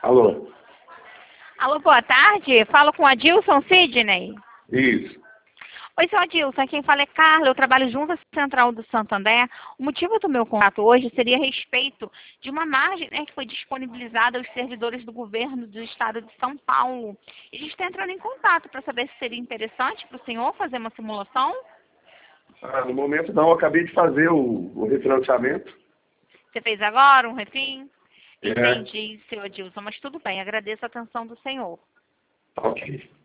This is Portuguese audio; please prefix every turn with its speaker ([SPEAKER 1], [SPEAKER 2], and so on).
[SPEAKER 1] Alô?
[SPEAKER 2] Alô, boa tarde. Falo com a Adilson Sidney.
[SPEAKER 1] Isso.
[SPEAKER 2] Oi, seu Adilson. Quem fala é Carla. Eu trabalho junto à Central do Santander. O motivo do meu contato hoje seria a respeito de uma margem, né, que foi disponibilizada aos servidores do governo do estado de São Paulo. E a gente está entrando em contato para saber se seria interessante para o senhor fazer uma simulação.
[SPEAKER 1] No momento não, eu acabei de fazer o refinanciamento.
[SPEAKER 2] Você fez agora um refim?
[SPEAKER 1] É.
[SPEAKER 2] Entendi, seu Adilson, mas tudo bem. Agradeço a atenção do senhor.
[SPEAKER 1] Ok.